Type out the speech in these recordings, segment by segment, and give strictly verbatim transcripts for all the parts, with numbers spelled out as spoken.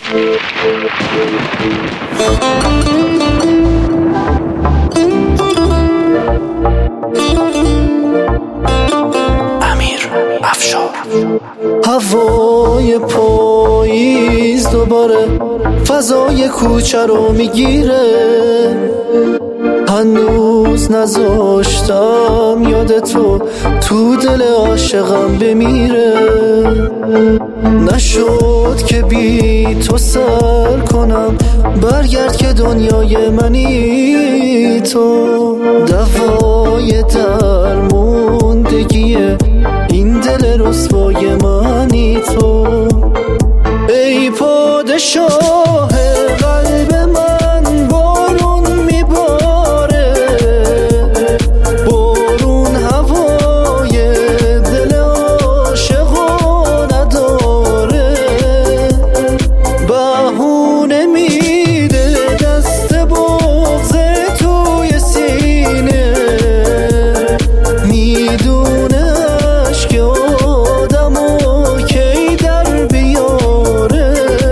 امیر افشار. هوای پاییز دوباره فضای کوچه رو میگیره، هنوز نذاشتم یاد تو تو دل عاشقم بمیره. نشد که بی تو سر کنم، برگرد که دنیای منی تو. دوای درموندگی این دل رسوای منی تو. ای پادشاه قلب من، بارون میباره، بارون هوای دل عاشقو نداره. بهونه میده دست بغض توی سینه، میدونه عشق آدمو کی در بیاره.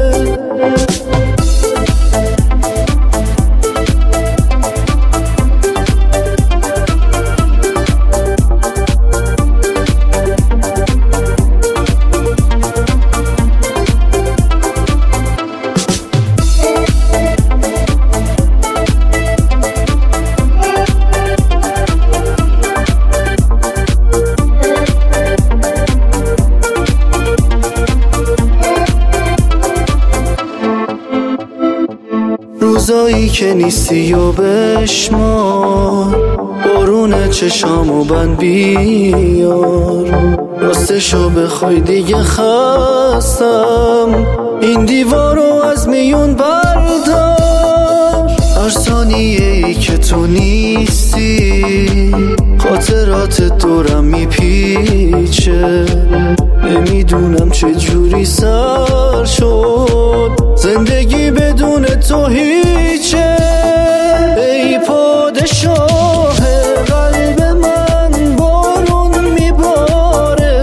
روزایی که نیستی و بشمار، بارون چشامو بند بیار. راستشو بخوای دیگه خستم، این دیوارو از میون بردار. هر ثانیه ای که تو نیستی، خاطرات دورم میپیچه. نمیدونم چه جوری سر شد، زندگی بدون تو هیچه. ای پادشاه قلب من، بارون میباره،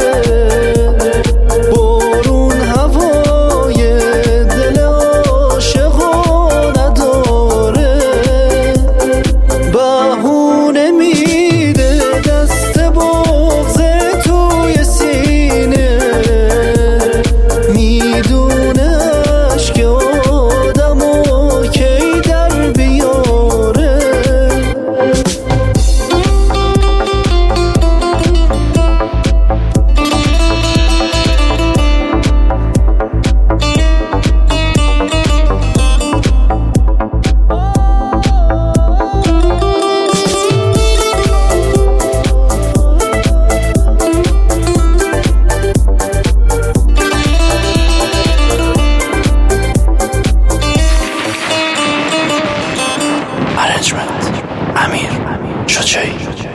بارون هوای دل عاشقو نداره. بهونه میده دست بغض توی سینه، میدونه عشق آدمو کی در بیاره. Arrangement امیر شجاعی.